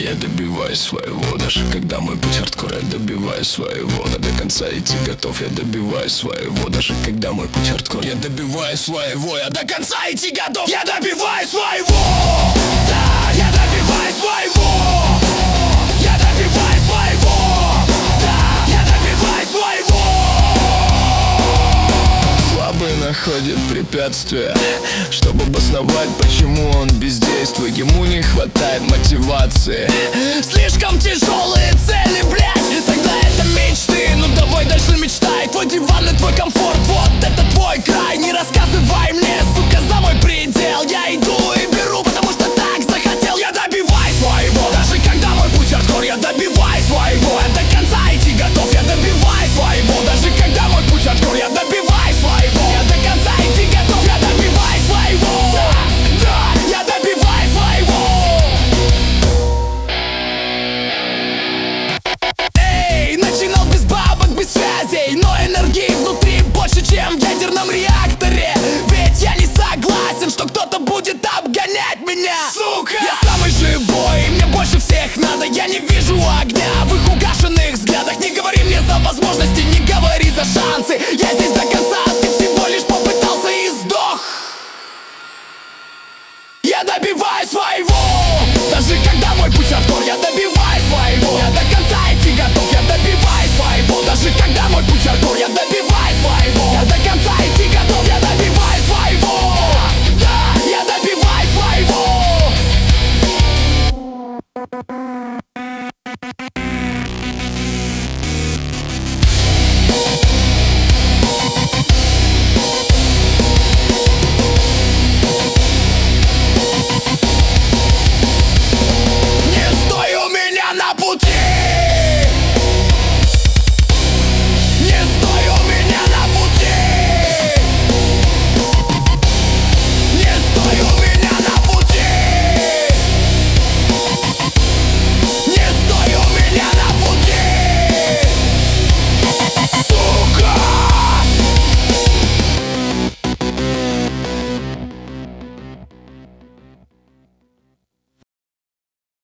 Я добиваюсь своего, даже когда мой путь хардкор. Я добиваюсь своего, но до конца идти готов. Я добиваюсь своего, даже когда мой путь хардкор. Я добиваюсь своего, я до конца идти готов. Я добиваюсь своего, да, я добиваюсь своего. Я добиваюсь своего, да, я добиваюсь своего. Слабый находит препятствия, чтобы обосновать, почему он бездействует. Ему не хватает мотивации. Слишком тяжелые цели, блядь, тогда это мечты. Ну давай дальше мечтать.